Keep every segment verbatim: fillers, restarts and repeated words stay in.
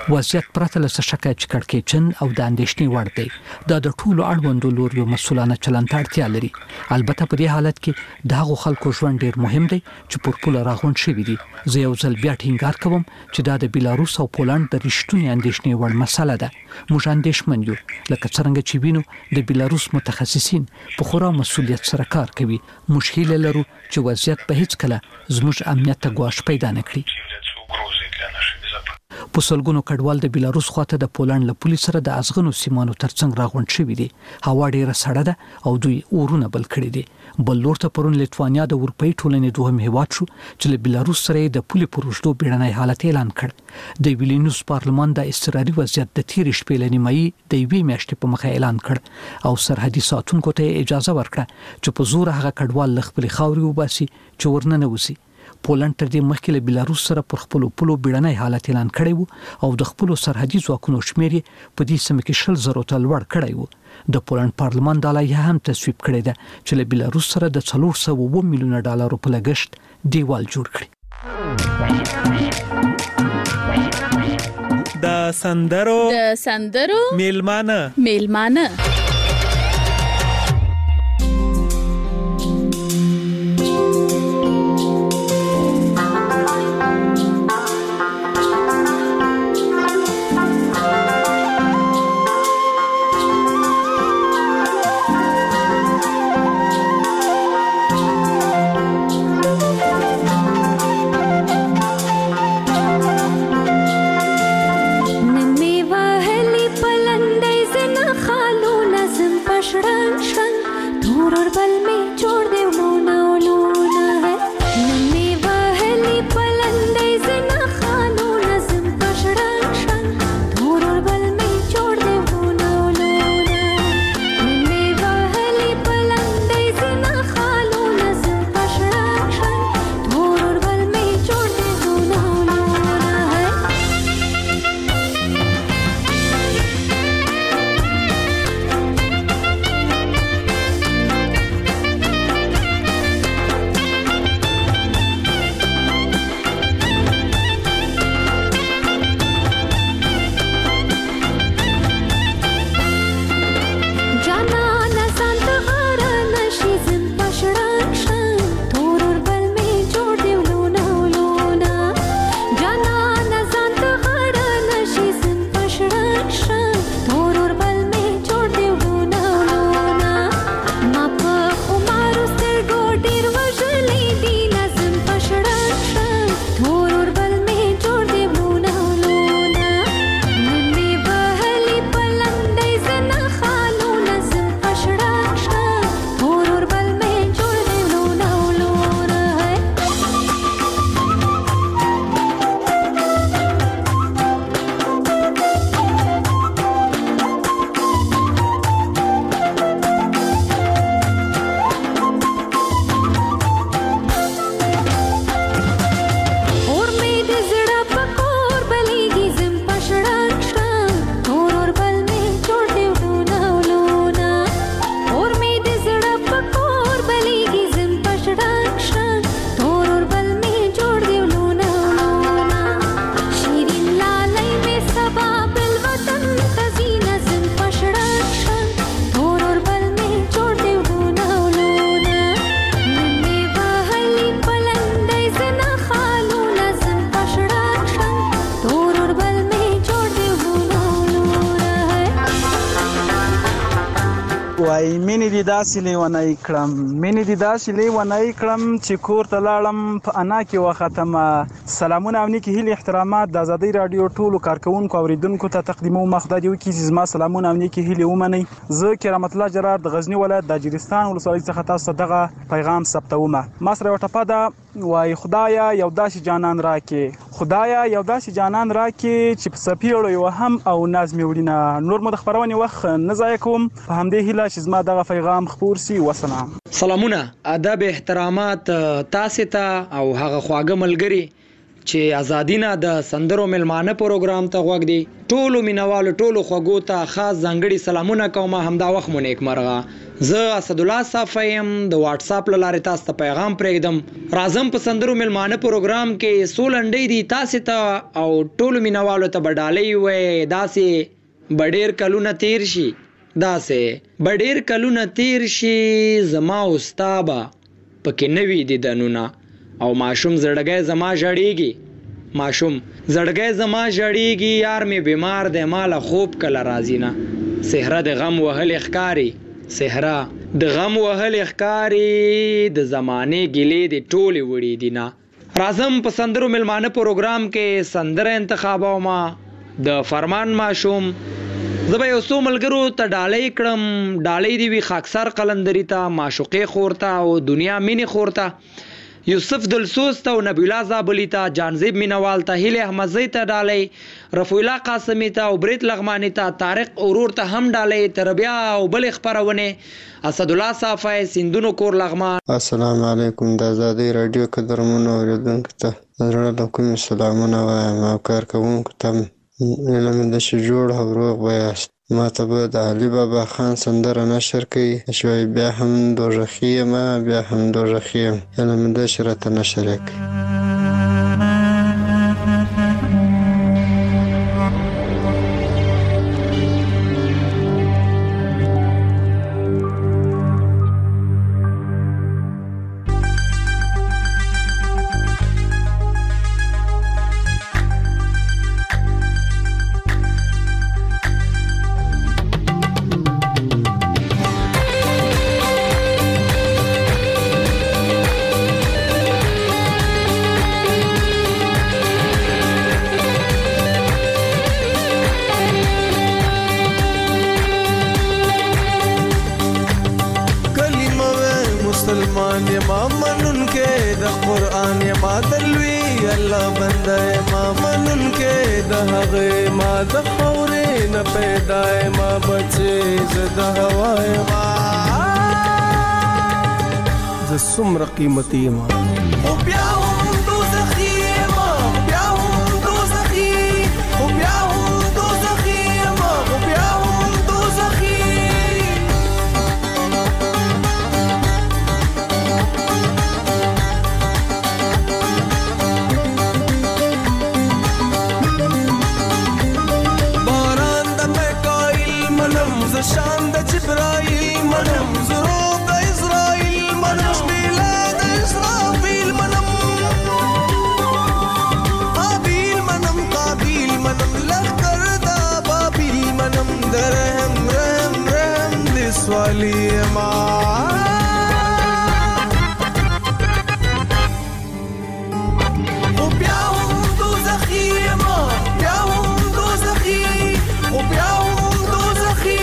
وضعیت پرته له شکه چې کړکېچن او د اندېښنې وړ دی. دا د ټولو اړوندو لوریو مسؤلانه چلند ته اړتیا لري. البته په دې حالت کې د هغو خلکو ژوند ډیر مهم دی چې پر پوله راغونډ شوي دي. زه یو ځل بیا ټینګار کوم چې دا د بیلاروس او پولند د رښتونې اندېښنې وړ مسله ده. موږ اندېښمن یو لکه څنګه چې وینو د بیلاروس متخصصین په خورا مسؤلیت سره کار کوي. موږ هیله لرو چې وضعیت به هیڅ کله زموږ امنیت ته ګواښ پیدا نه کړي. په سلګونو کډوال د بیلاروس خواته د پولند له پولیس سره د ازغنو سیمانو ترڅنګ راغونډ شوي دي. هوا ډیره سړه ده او دوی اورونه بل کړي دي. بل لور ته پرون لیتوانیا د اروپאי ټولنې دوهم هیواد شو چې له بیلاروس سره د پولې پروژدو بیړنی حالت اعلان کړ. د ویلینیوس پارلمان د اضطراري وضعیت د تیر شپې له نیمایي د یوې میاشتې په مخه اعلان کړ او سرحدي ساتونکو ته اجازه ورکړه چې په زور هغه کډوال له خپل خاورې وباسي چې ورننه وځي. پولند تر دې مخکې له بیلاروس سره پر خپل پولو بیړنی حالت اعلان کړی وو او د خپل سرحدي ځواکونو شمیر په دې سیمه کې شل زره ته لوړ کړی وو. د پولند پارلمان د لایحه هم تصویب کړی ده چې له بیلاروس سره د څلور سوه و اووه میلیونه ډالرو په لګښت دیوال جوړ کړي. د سندرو د سندرو میلمانه میلمانه وای مینې دې داسې لیونی کړم مینې دې داسې لیونی کړم چې کور ته لاړم په انا کې وختمه. سلامونه او نیکې هیلې احترامات د ازادۍ راډیو ټولو کارکونکو اوریدونکو ته تقدیموم. خدای دې وکړي چې زما سلامونه او نیکې هیلې ومنئ. زه کرامت الله جرار د غزنی ولایت د اجرستان ولسوالۍ څخه تاسو ته دغه پیغام ثبتوم. ما سره یو ټپه ده، وای خدایا یو داسې جانان راکې، خدایا یو داسې جانان راکې چې په سپیړو یو هم او ناز مې وړینه. نور مو د خبرونې وخت نه ضایع کوم، په همدې هیله چې زما دغه پیغام خپور سي. وسلام. سلامونه، ادب احترامات تاسو ته او هغه خواږه ملګری چې ازادي نه د سندرو ملمانه پروګرام ته غوږ دی. ټولو مینوالو ټولو خوږو ته خاص ځانګړي سلامونه کوم. همدا وخت مو نیک مرغه. زه اسد الله صافی يم د واتس اپ لاره تاسو ته پیغام پرېږدم. راځم په سندرو ملمانه پروګرام کې سولنډې دي تاسو ته او ټولو مینوالو ته بډالۍ وې. داسې بډیر کلونه تیر شي داسې بډیر کلونه تیر شي زما استابا پکې نوی دي دنونه او ماشوم زړګی زما ژړېږي ماشوم زړګی زما ژړېږي یار می بیمار دی ماله خوب کله راځي نه صحرا د غم وهل ښکاری صحرا د غم وهل ښکاری د زمانه ګلې د ټولي وړي دي نه. راځم په سندرو ملمانه پروګرام کې سندره انتخابوم د فرمان ماشوم. زه به یو څو ملګرو ته ډالۍ کړم. ډالۍ دی وي خاکسار قلندري ته معشوقې خور ته او دنیا مینې خور ته یوسف دلسوز ته او نبی الله زابلی ته جانزیب مینوال ته هیله احمدزی ته ډالۍ رفیع الله قاسمی ته او بریت لغمانی ته طارق اورور ته هم ډالۍ تربیا او بل خبرونه اسد الله صافی سندونو کور لغمان. السلام علیکم د آزادی رادیو قدرمنو اوریدونکو ته زړه له کومې سلامونه وایم او کارکوونکو ته علم د چې جوړ او روغ ویاست. ما ته به د علي بابا خان سندره نشر کوي شوی بیا هم دوژخي یم بیا هم دوژخي یم علم د چې راته نشر یې کوي. څومره قیمتي یم خو بیا هم دوزخي یم بیا هم دوزخي خو بیا هم دوزخي یم خو بیا هم دوزخي باران د میکائیل منم ز شان د جبرائیل منم زروب د اسرائیل منم والی ما او بیا هم دوزخی ما بیا هم دوزخی او بیا هم دوزخی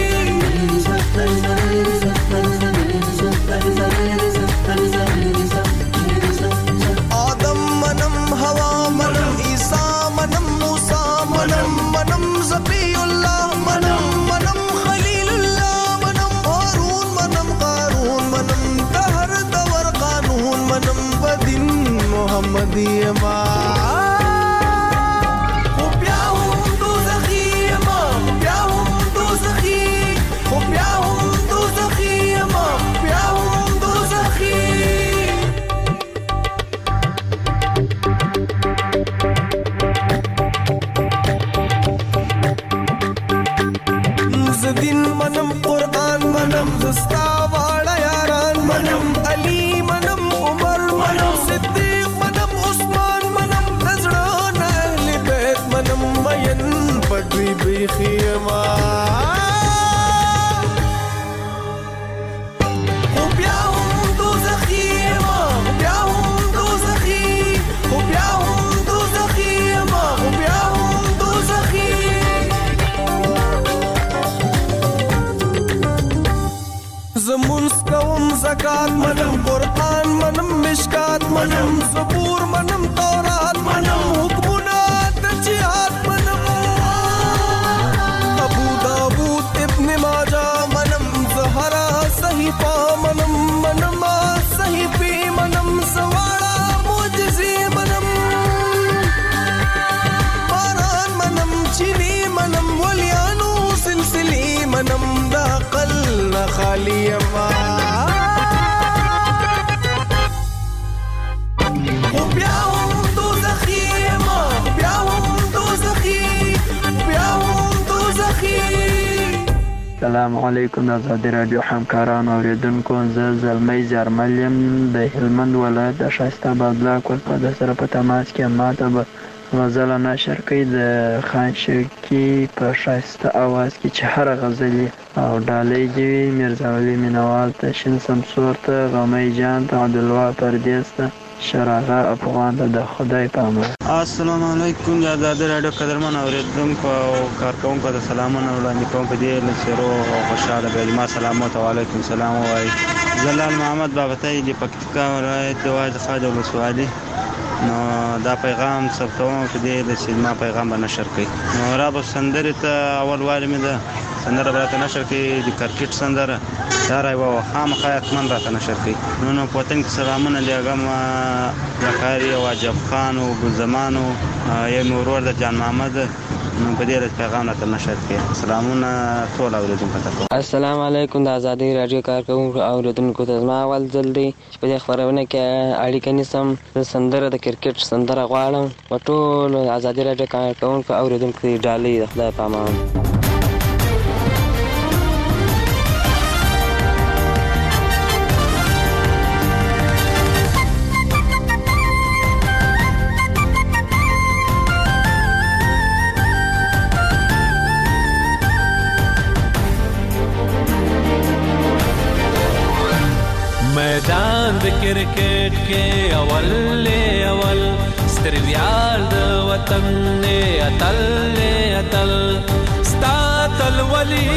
آدم منم هوا منم عیسی منم موسی منم منم زبی الله منم منم محمدی ما خو بیا هم دوزخی ما بیا هم دوزخی خو بیا هم دوزخی ما بیا هم دوزخی زدین منم قرآن منم زستا واړه یاران منم علی منم عمر منم صدیق پټوي بيخي ما خو بیا هم دوزخي ما بیا هم دوزخي خو بیا هم دوزخي ما خو بیا هم دوزخي زمونږ کوم زکات منم قرآن منم مشکات منم زبور منم تورات منم حکمونه د جهاد منم صحیفہ منم منم صحیفی منم سواڑا موجزی منم نه خالی یما خو بیا هم دوزخي یما بیا هم دوزخي بیا هم دوزخي. السلام علیکم د ازادي راډیو همکارانو اوریدونکو، زه زلمی زرمل یم د هلمند ولایت د ښایسته آباد بلاک ولسوالۍ سره په تماس کې یم. ماته به غزله نشر کوي د خان شوقي په ښایسته اواز کې چې هره غزلې او ډالۍ دې وي. میرزا ولی مینوال ته، شین سمسور ته، غمی جان ته، عبدالوا پردیس ته، شراغه افغان ته د خدای په امان. السلام علیکم د ازادي راډیو قدرمن اوریدونکو او کارکوونکو ته سلامونه وړاندې کوم. په دې لسیرو خوشاله به ما سلامات علیکم سلام وای. جلال محمد بابتای د پکتیکا ولایت د واج خاج ولسوالۍ. نو دا پیغام ثبتوم په دې لسیر ما پیغام به نشر کړي. نو را به سندرې ته اول واري مې ده سندره به راته نشر کړي د کرکټ سندره دا رایوه خامخا حتما راته نشر کړي. نو نو په وطن کې سلامونه لیږم زکاري او عجب خان او ګلزمان او یو مې ورور د جان محمد. نو په دې رس پیغام راته نشر کړي. سلامونه ټول اوریدونکو ته. السلام علیکم د ازادي راډیو کارکوونکو اوریدونکو ته زما اول ځل دی چې په دې خپرونه کې اړیکه نیسم. زه سندره د کرکټ سندره غواړم. په ټولو ازادي راډیو کارکوونکو اوریدونکو ته ډالۍ د خدای په امان. میدان د کرکټ کې اول اول سترویال د وطن نه اتل اتل ستاتل ولی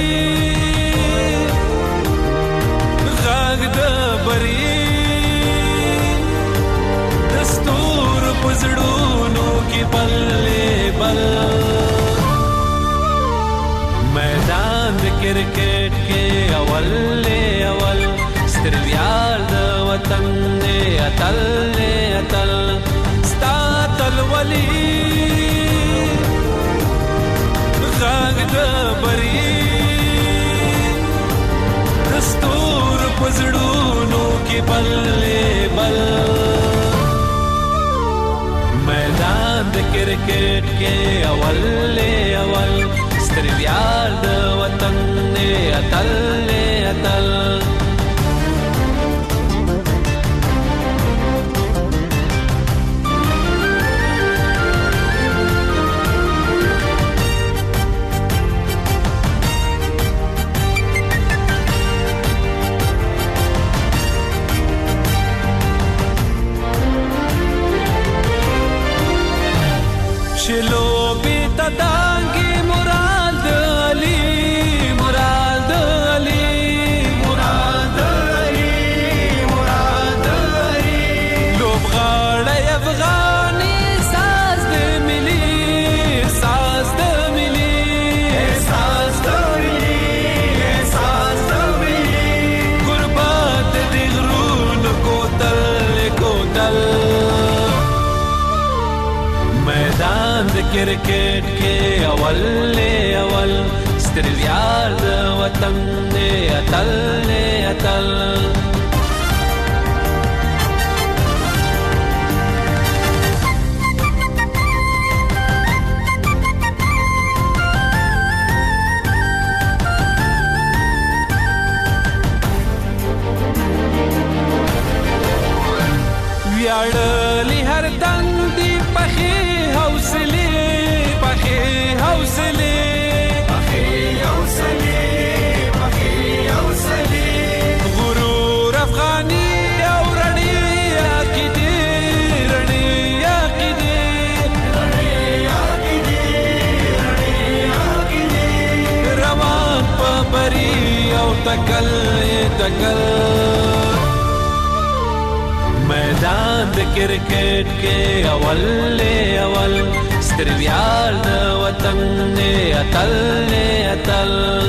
غاګ د بری دستور پزړونو کې بل بل. میدان د کرکټ کې اول اول سترویال د وطن نه اتل اتل ستاتل ولی غاګ د بری دستور پزړونو کې بل بل. میدان د کرکټ کې اول اول سترویال د وطن نه اتل اتل. شلو بیتا دانگی مراد علی مراد علی مراد علی مراد علی لوب غاڑی افغانی ساز دے ملی ساز دے ملی ساز دے ملی ساز دے ملی قربات دی غرون کو تل کو تل. میدان د کرکټ کې اول اول سترویال د وطن نه اتل اتل. ویاړلی هر دنګ دی پخې حوصله پخې حوصله پخې حوصله پخې حوصله غرور افغاني او رڼې عقیدې رڼې عقیدې رڼې عقیدې رڼې عقیدې روان په بری او تکل تکل. میدان د کرکټ کې اول اول سترویال د وطن نه اتل اتل.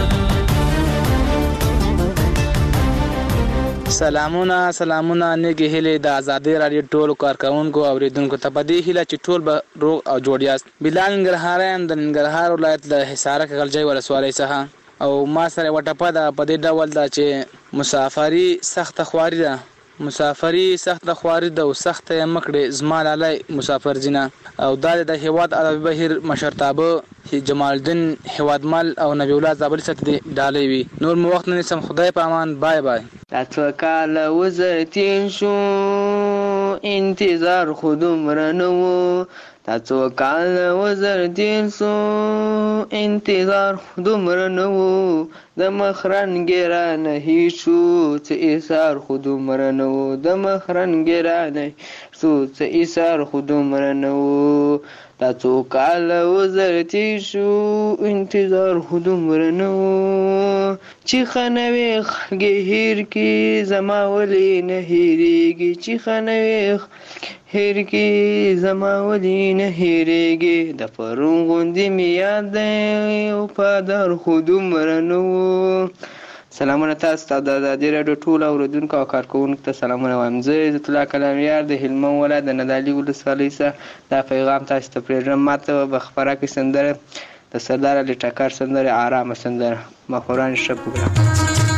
سلامونه سلامونه نیږي هیلې د ازادي راډیو ټولو کارکوونکو اوریدونکو ته. په دې هیله چې ټول به روغ او جوړ یاست. بلال ننګرهاریان د ننګرهار ولایت د حصارک غلجی ولسوالۍ څخه او ما سره وټپه ده په دې ډول ده چې مسافري سخته خواري ده مسافري سخته خواري ده او سخته یې مکړې زما لالی مسافر ځینه او دا د هیواد ادبي بهیر مشرتابه جمال الدین هیوادمل او نبی الله زابلي سره د ډالۍ وي. نور مو وخت نه نیسم، خدای په امان. بای بای. دا څو کاله وزر تېر شو انتظار خو دومره نه و دا څو کاله وزر تېر شو انتظار خو دومره نه و د مخ رنګې رانه هېر شو څه ایثار خو دومره نه و د مخ رنګې رانه شو څه ایثار خو دومره نه و دا څو کاله وزر تېر شو انتظار خو دومره نه و چې ښه نه وې خلګې هېر کړي زما ولې نه هېرېږي چې ښه نه وې هېر کړي زما ولې نه هېرېږي د پرون غوندې مې یاد دی او پادار خو دومره نه و. سلامونه تاسو ته د ازادي راډیو ټولو اورېدونکو او کارکوونکو ته سلامونه وایم. زه عزت الله کلامیار د هلمند ولایت د ندالي ولسوالۍ څخه دا پیغام تاسو ته پرېږدم. ما ته به خپره کړي سندره د سردار علي ټکر سندره ارامه سندره. مخوران ښه پروګرام.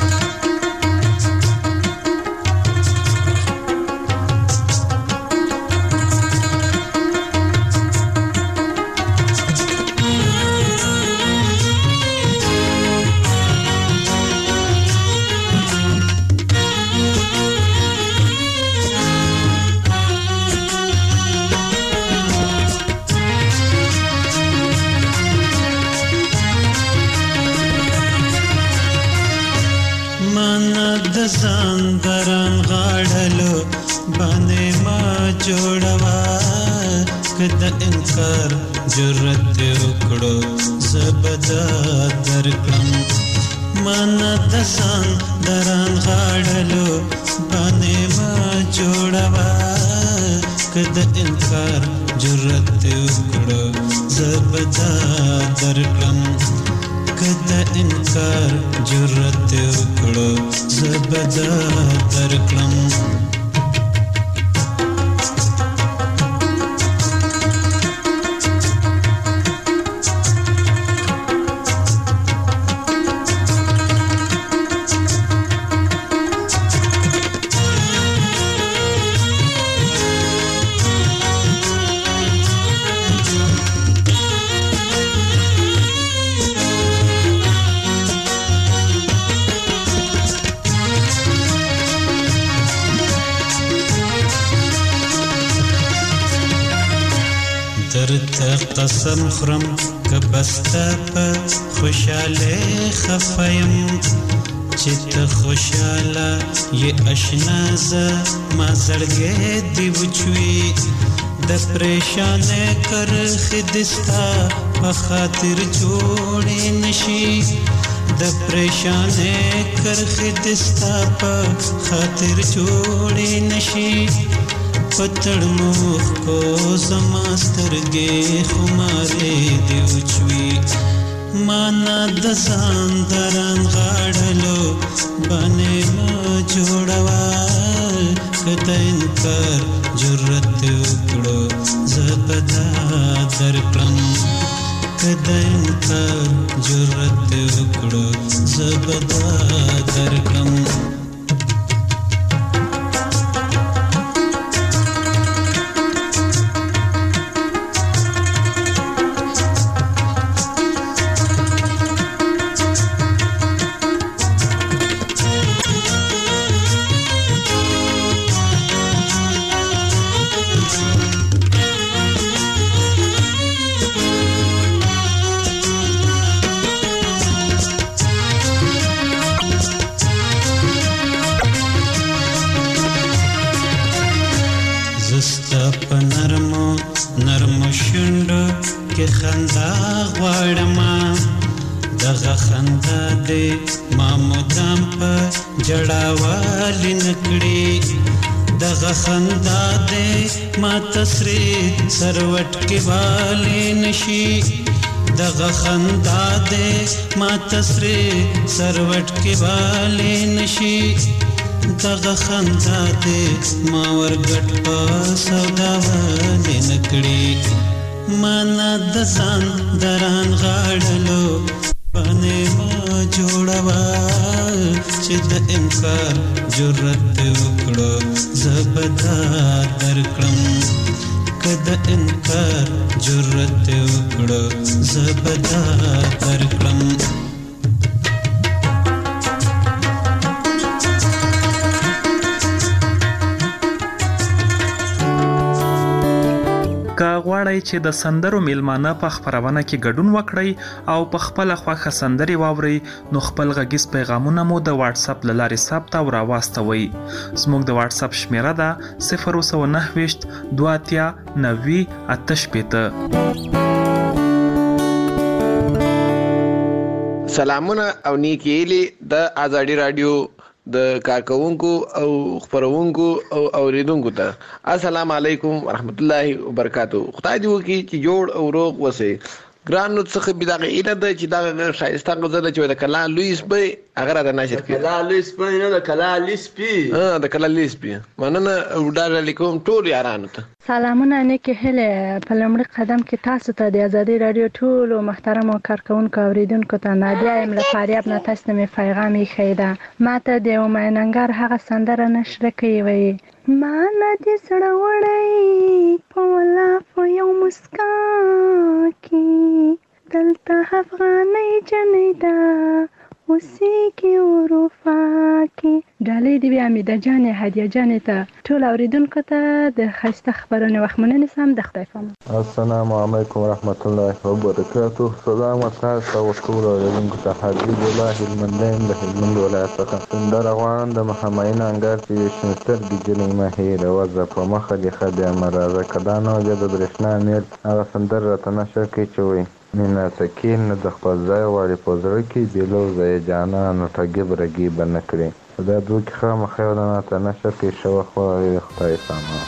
زندران غاړلو باندې ما جوړوا کده انکار جرأت وکړو زبدا درکم من د زندران غاړلو باندې ما جوړوا کده انکار جرأت وکړو زبدا درکم کده انکار جرأت وکړو زبدا درکړم. قسم خرم که بستا په خوشاله خفایم چې ته خوشاله یې اشنا زه ما زړګی دی وچوي د پریشانه کرخ دستا په خاطر جوړې نشي د پریشانه کرخ دستا په خاطر جوړې نشي پتړ مخ کو زما سترګې خمارې دی وچوي مانا د ځان دران غاړلو باندې ما جوړوا کته انکار جرأت وکړو زبدا درکړم کده انکار جرأت وکړو زبدا درکړم. خندا غواړما دغه خندا دې ما مدام په جړاوالي نکړي دغه خندا دې ما تسری سروټ کې والی نشي دغه خندا دې ما تسری سروټ کې والی نشي دغه خندا دې ما ورګټ په سودا والی نکړي مانا د ځان دران غاړلو دیوانه ما جوړوا چې د انکار جرأت وکړو زبدا درکړم کده انکار جرأت وکړو زبدا درکړم که غواړئ چې د سندرو میلمانه په خپرونه کې ګډون وکړئ او په خپل خوښه سندري واورئ نو خپل غږیز پیغامونه مو د واتس اپ له لارې ثبت او راواستوئ. زموږ د واتس اپ شمیره ده صفر نهه ویشت دوه اتیا نوي اته شپېته. سلامونه او نیکی هیلې د آزادي رادیو د کارکونکو او خبرونکو او اوریدونکو ته السلام علیکم ورحمت الله وبرکاتو. خدای دې وکړي چې جوړ او روغ وسه. ګرانو څخه بيدغه اله د چې دا شایسته غزل چې د کلا لویس به هغه را نشر کړي. کلا لویس په نه د کلا لیسپی ها د کلا لیسپی مننه ودار علیکم ټول یارانو ته سلامونه. نیکی هله په لمړي قدم کې تاسو ته د آزادي رادیو ټول محترم او کارکونکو اوریدونکو ته نادیا ایم له فاریاب نه تاسو ته پیغام یې خیدا ماته د اومننګر هغه سندره نشر کوي وي ما نه دې سره وړي په ولا په یو مسکا کې دلته افغاني جنیدا اوسې کې اروپا کې ډالۍ دی بیا مې د جانې هدیه جانې ته ټول اوریدونکو ته د ښایسته خبرونې وخت مننې سم د خدای په امان. السلام علیکم ورحمت الله وبرکاتو. سلام تاسو او ټول اوریدونکو ته حبیب الله هلمندیم د هلمند ولایت څخه سندره غواړم د محمد انګار چې شنستر د جنې مهیر وځه په مخه د خدای مرزه کدانو د برښنا میل هغه سندره راته نشر کوي چې وایي مینا سکین د خپل ځای واړې په زړه کې بیلو ځای جانانو ټګب رګي به نه کړي. دا دوه کې خامخا یو دانه ته نشه کې شوه خو خدای سامان.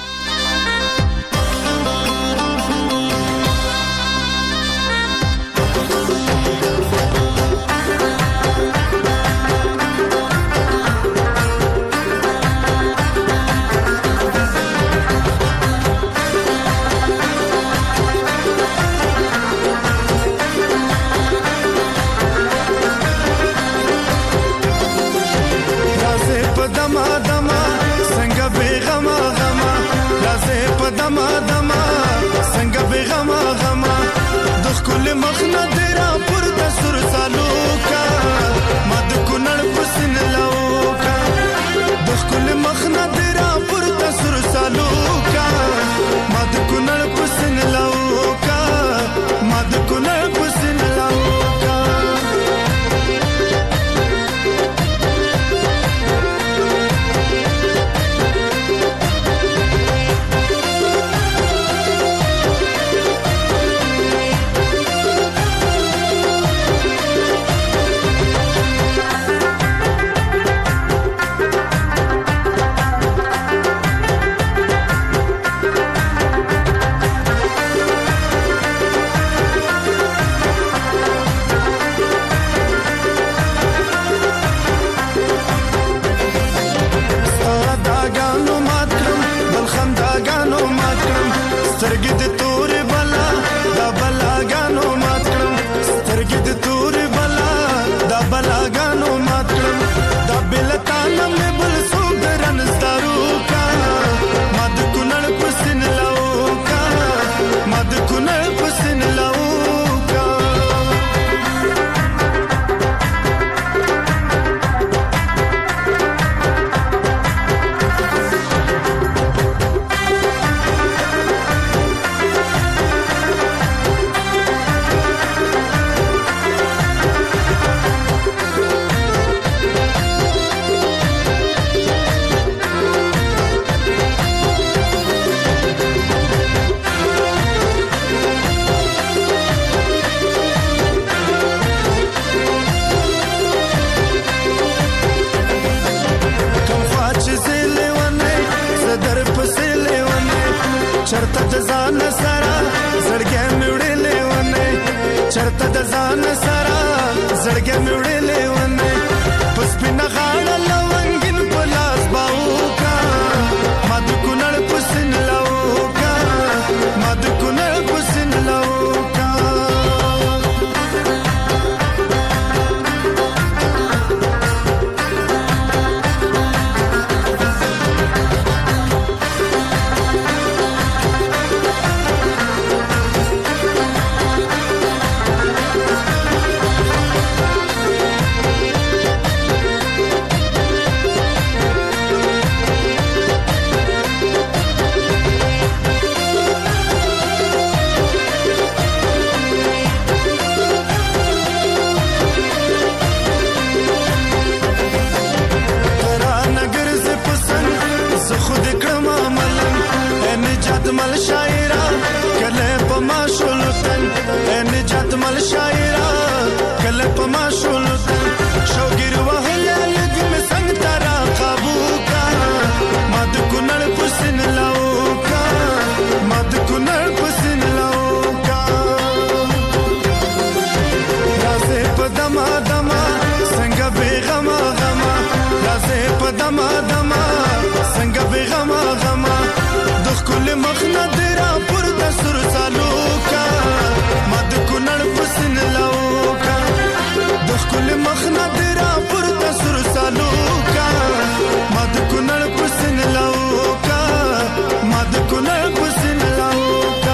دما دما څنګه به غما غما راځي په دما دما څنګه به غما غما د خپل مخ نه درا پر د سر سالو کا مد کونړ پسن لاو کا د خپل مخ نه درا پر د سر سالو کا مد کونړ پسن لاو کا مد کونړ پسن لاو کا.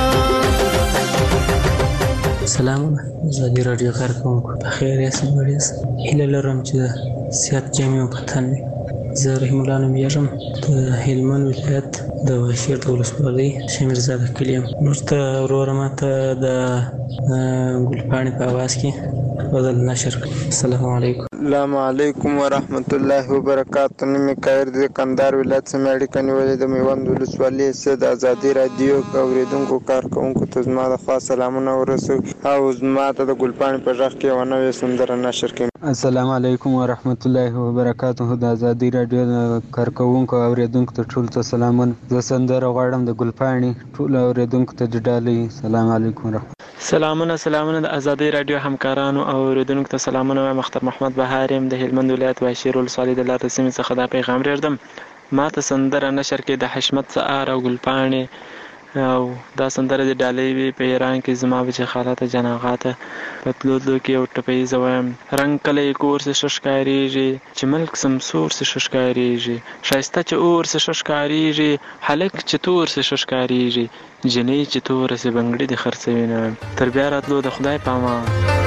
سلامونه زادي رادیو کارکونکو په خیر یاست وړیاست هیله لرم چې صحت جامع او پتن زه رحیم الله نوم یږم د هلمند ولایت د واشیر د ولسوالۍ شمیرزاده کلي یم. وروسته وروره ماته د ګلپاڼې په اواز کې غزل نشر کړه. السلام علیکم. السلام علیکم ورحمت الله وبرکاتو. نوم یې کایر د کندهار ولایت څخه اړیکه نیولې د میوند ولسوالۍ څخه د ازادي رادیو اوریدونکو کارکونکو ته زما د خاص سلامونه ورسوي او زما ته د ګلپاڼې په غږ کې یوه نوې سندره نشر کړم. السلام علیکم ورحمت الله وبرکاتو. د ازادي رادیو کارکونکو اوریدونکو ته ټول ته سلامونه. زه سندره غواړم د ګلپاڼې ټول اوریدونکو ته ډډالۍ. السلام علیکم ورحمت. سلامونه سلامونه د ازادي رادیو همکارانو او اوریدونکو ته سلامونه. مختار محمد بهار يم د هلمند ولایت واشیر ولسوالۍ د لارې سیمې څخه دا پیغام ریږدم. ما ته سندره نشر کې د حشمت سعار او ګلپاڼې او دا سندره د ډالۍ وي په ایران کې زما بچې خالاته جناغاته په تلو تلو کې یو ټپیزه وایم رنګ کله یې کور سې ښه ښکارېږي چې ملک سمسور سې ښه ښکارېږي ښایسته چې اور سې ښه ښکارېږي هلک چې تور سې ښه ښکارېږي جنۍ چې توره سې بنګړي دې خرڅوي نه. تر بیا راتلو د خدای په امان.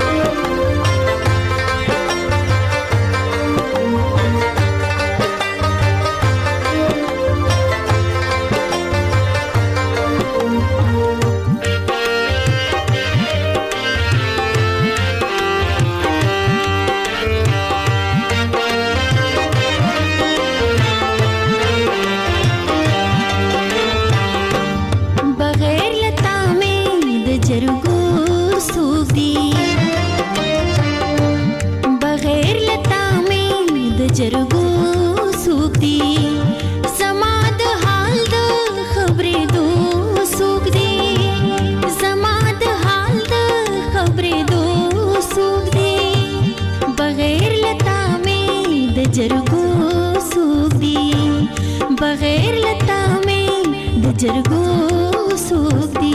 जरगो सूख दी समाद हाल द खबरे दो सूख दी समाद हाल द खबरे दो सूख दी बगैर लता में द जरगो सूख दी बगैर लता में द जरगो सूख दी.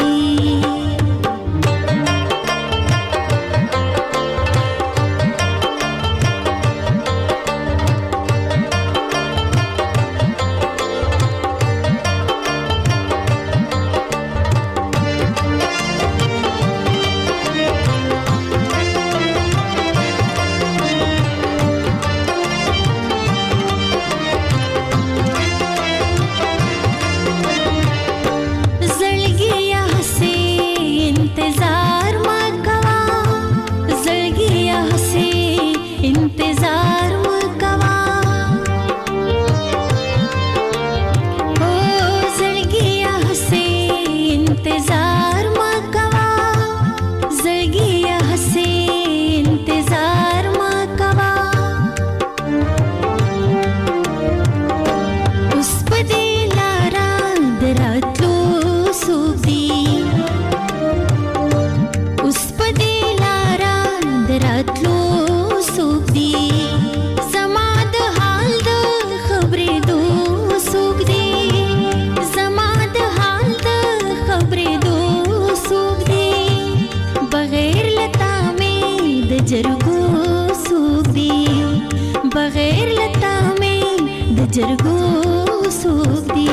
जरगो सूख दी.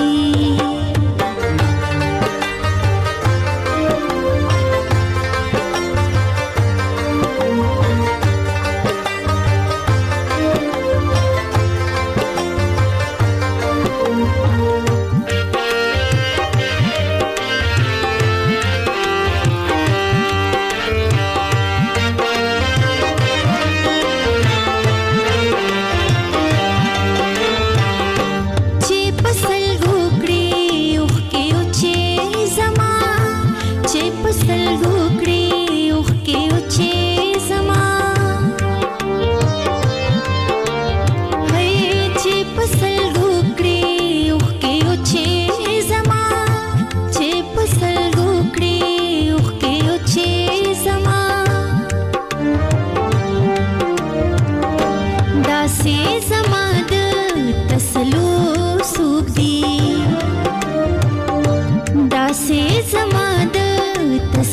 फसल घोकड़ी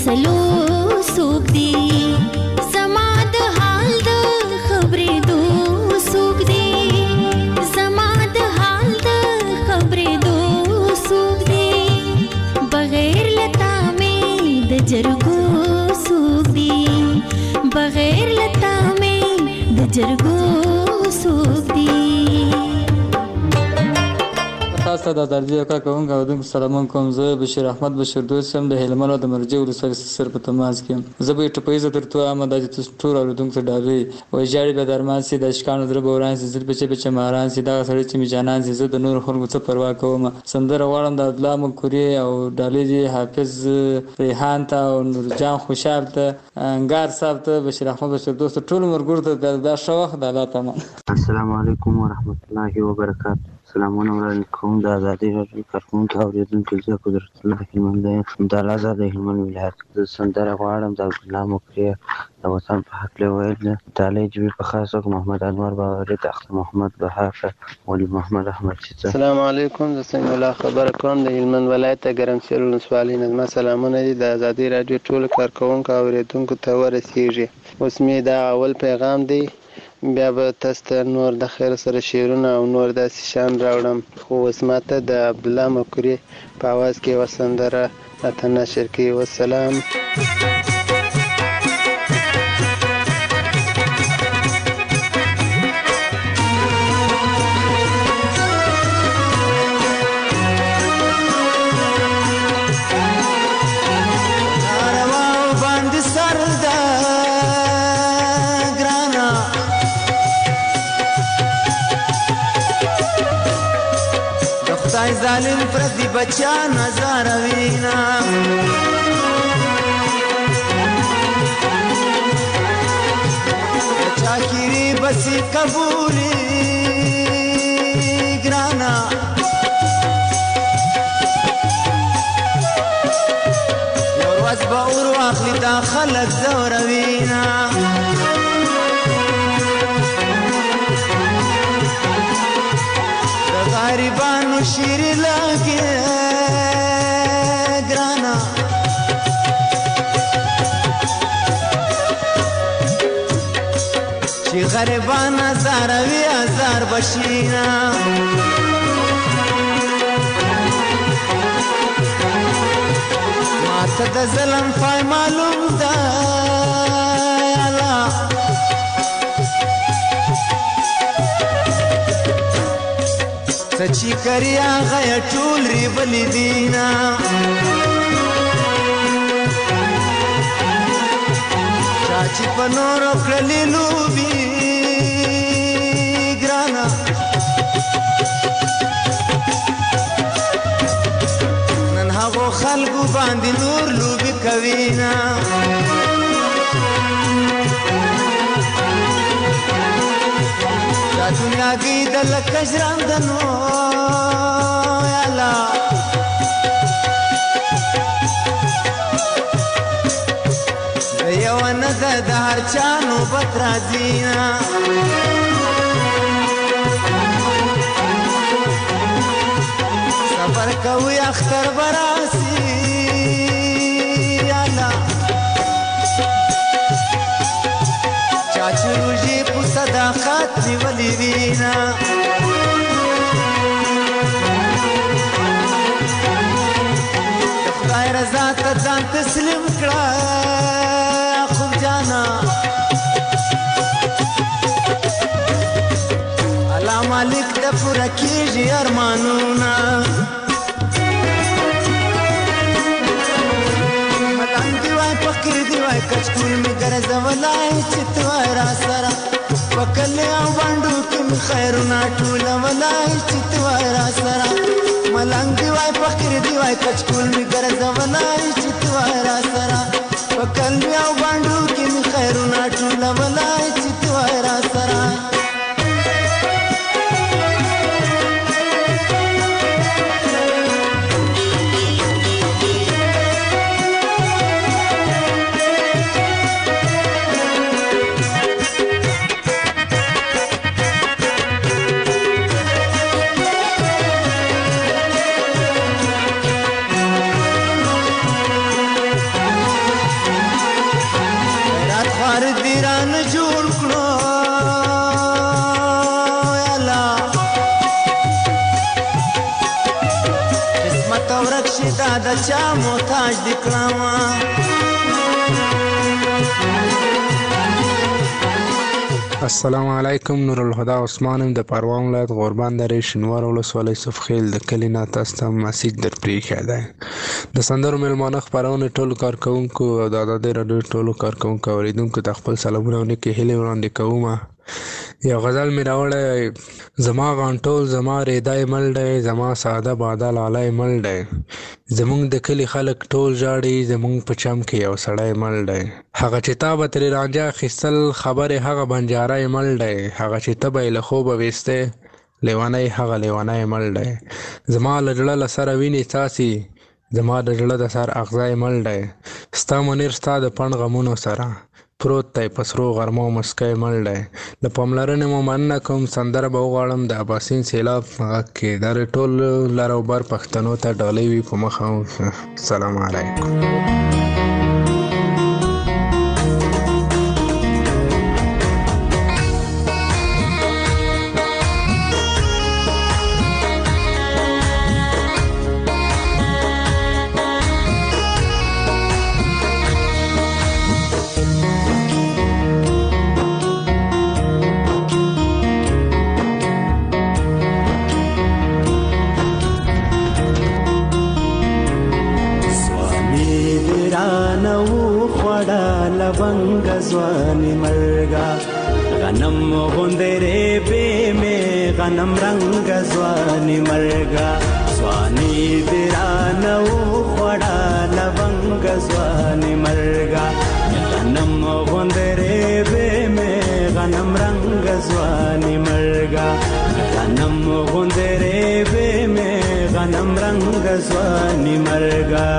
فیصلو سوق دی زما د حال د خبرې دو سوق دی زما د حال د خبرې دو سوق دی بغیر لتا مې د جرګو سوق دی بغیر لتا مې د جرګو سوق دی تاسو د درجه کا کوم غوډم سلام کوم زه بشیر احمد بشیر دوست سم د هلمند د مرجع ولسوالۍ سر په تماس کې زه به ټپې زه ترته آمد د ټور اوردونکو ته ډالې وای جاړي به درمان سي د اشکانو در بوران سي زل بچي بچي ماران سي دا سړی چې می جانان سي زه د نور خلکو څخه پروا کوم سندره واړم د الله مکوري او ډالې دي حافظ ریحان ته او نورجان خوشحال ته انګار صاحب ته بشیر احمد بشیر دوست ټول مرګور ته دا شوخ د الله تعالی. السلام علیکم ورحمت الله وبرکاته. سلامونه وعلیکم د ازادي راډیو کارکونکو اوریدونکو زه قدرت الله هلمند د آزاد هلمند ولایت د سندره غواړم د الله مکري د وطن په حق له ویل د علي جبي په خاصه محمد انور باوري تخت محمد بهاف ولي محمد احمد چیتا. السلام علیکم زه څنګه الله خبر کوم د هلمند ولایت ګرمسیر ولسوالۍ نظم سلامونه دي د ازادي راډیو ټول کارکونکو اوریدونکو ته ورسیږي. اوس می دا اول پیغام دی بیا به تاسو ته نور د خیر سره شعرونه او نور داسې شیان راوړم خو اوس ماته د عبدالله مکري په اواز کې یوه سندره راته نشر کړي. والسلام. ظالم پردی بچا نظر وینا چاکری بسی قبولی گرانا یو روز با اور واخلی دا خلق زور وینا غریبانو شیر لگے گرانا چی غریبان ازاروی ازار بشینا ماتا دا ظلم فای معلوم دا اللہ سچی کریا غیا ټول ری بلی دینا چاچی پنورو کړلی لوبي ګرانا نن هغه خلکو باندې نور لوبي کوینا دنیا کی دل کجران دنو یا اللہ دیوان دا دهر چانو بطرازینا سفر کوئی اختر براسی یا اللہ چاچو روجی پو صداقات نیولی وینا خدای رضا تا ځان تسلیم کړه خوب جانا الله مالک د پوره کیږي ارمانونه ملنګ دی وای فقیر دی وای کچکول می ګرځولای چې تو را سره وکل او باندو کې خیرونه ټول ولای چې تو را سره ملنګ دی وای فقیر دی وای کچکول می ګرځولای چې تو را سره وکل او باندو کې خیرونه ټول ولای چې تو را سره جوړ کړو یالا قسمت ورک شي دا د چا محتاج دي کړم السلام علیکم. نور الهدى عثمان د پروان ولایت غوربند درې شینوار ولسوالۍ صفخیل د کلي نه تاسو ته مسیج در پرېښی دی. د سندرو میلمانه خپرونې ټولو کارکوونکو او د ازادۍ راډیو ټولو کارکوونکو اورېدونکو ته خپل سلامونه او نیکې هیلې وړاندې کوم. یو غزل مې راوړی، زما غانټول زما ریدی مل دی، زما ساده باده لالی مل دی، زمونږ د کلي خلک ټول ژاړي، زمونږ په چم کې یو سړی مل دی، هغه چې تا به ترې رانجه اخیستل خبرې هغه بنجاری مل دی، هغه چې ته به یې له خوبه ویستې لیونی هغه لیونی مل دی، زما له زړه له سره وینې څاڅي، زما د زړه د سر اغزی مل دی، ستا منیر ستا د پڼ غمونو سره پروت دی په سرو غرمو مسکی مل دی. له پاملرنې مو مننه کوم. سندره به وغواړم د اباسین سیلاب په غږ کې. دا ټول لر او بر پښتنو ته ډالۍ وي په مخه. السلام علیکم. لونګ ځواني مرګا غنم غوندرې به مې غنم رنگ ځواني مرګا ځواني درانو خړا لونګ ځواني مرګا غنم غوندرې به مې غنم رنگ ځواني مرګا غنم غوندرې به مې غنم رنگ ځواني مرګا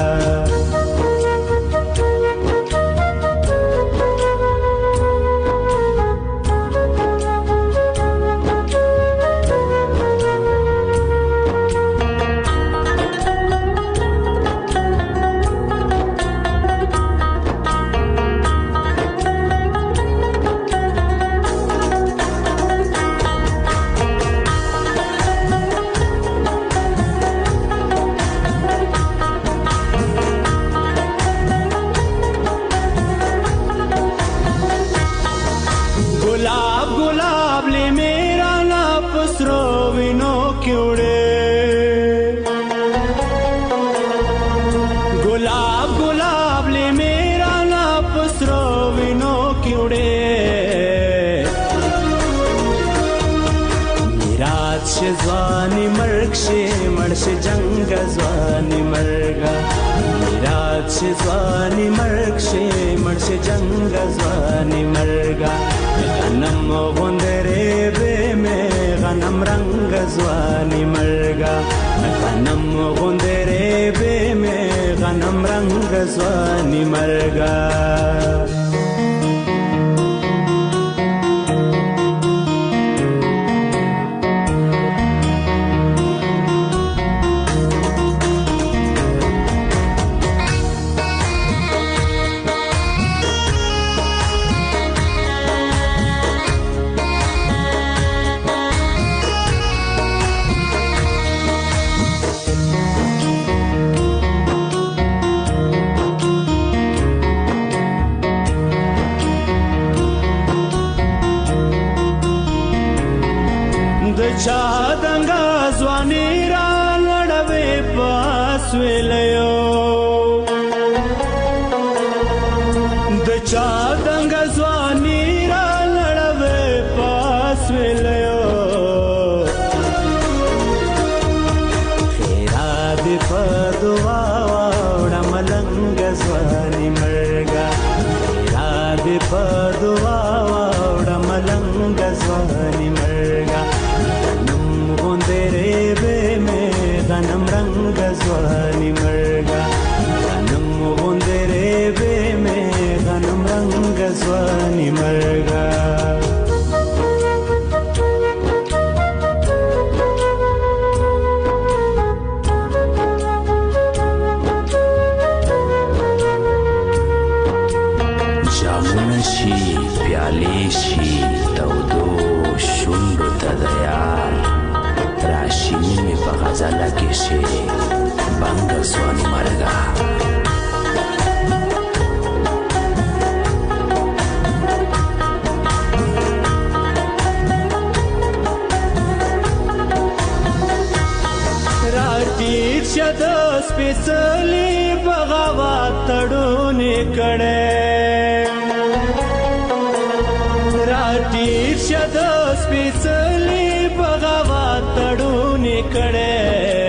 ځواني مرګ شي مړ شي جنگ ځواني مرګا میراث شي ځواني مرګ شي مړ شي جنگ ځواني مرګا غنم غوندرې به مې غنم رنگ ځواني مرګا غنم غوندرې به مې غنم رنگ ځواني مرګا چا دنګا ځواني را لړوي پاس ویلو د چا دنګا ځواني را لړوي پاس ویلو خیرا دې په دعا وړه ملنګ ځواني مرګا خیرا دې په دعا وړه ملنګ ځواني مرګا غنم رنگ ځواني مرګا غنم غوندرې به مې غنم رنگ ځواني مرګا جامونه شي پیاله غلی شي تودو شونډو ته د یار راشینې مې په غزله کې شي بنګه ځواني مرګه راټیر شه د سپېڅلي بغاوت تړونې کړی راټیر شه د سپېڅلي بغاوت تړونې کړی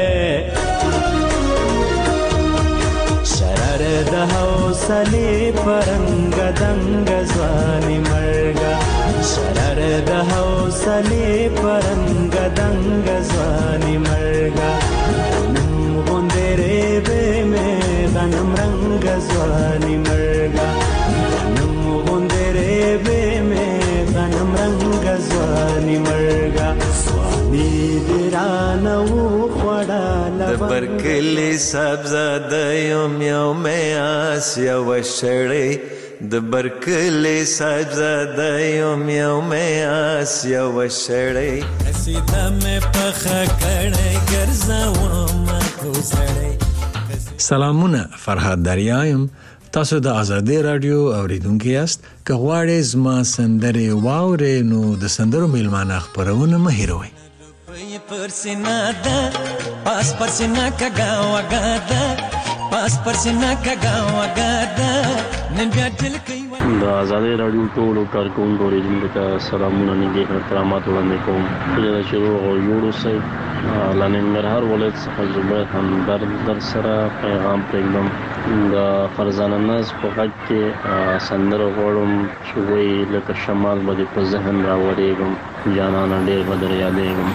شرر د حوصلې پرنګ دنګ ځواني مرګه شرر د حوصلې پرنګ دنګ ځواني مرګه نم غوندې ریبې مې غنم رنګ ځواني مرګه نم غوندې ریبې مې غنم رنګ ځواني مرګه ځواني دې رانه وخوړه د برکلي سبزه د یوم یومې آس یوه شړۍ د برکلي سبزه د یوم یومې آس یوه شړۍ قصیده مې پخه کړی ګرځومه کوزړۍ سلامونه فرهاد دریا یم تاسو د آزادۍ راډیو اوریدونکي یاست که غواړئ زما سندرې واورئ نو د سندرو میلمانه خپرونه مه هېروئ پر سینا ده پاس پر سینا کګا وګا ده پاس پر سینا کګا وګا ده نن بیا دل کوي د آزادۍ راډیو ټولو کارکوونکو اوریدونکو ته سلامونه نږدې احترامات وړاندې کوم هیله ده چې روغ او جوړ اوسئ له ننګرهار ولایت څخه زبیر همدرد در سره پیغام پرېږدم د فرزانه ناز په غږ کې سندره غواړم چې وایي لکه شمال به دې په ذهن راورېږم جانانه ډېر به در یادېږم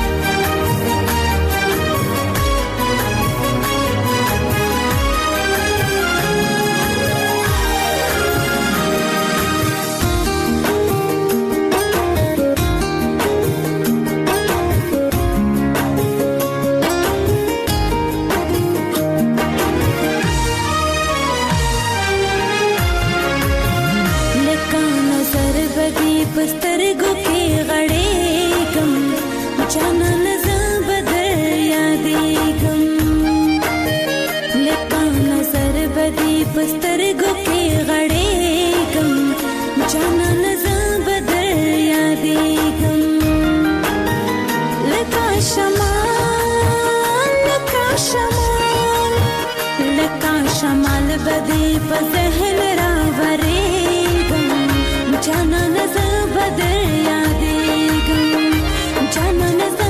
شمال بدی په ذهن راورېږم جانانه زه به در یادېږم جانانه زه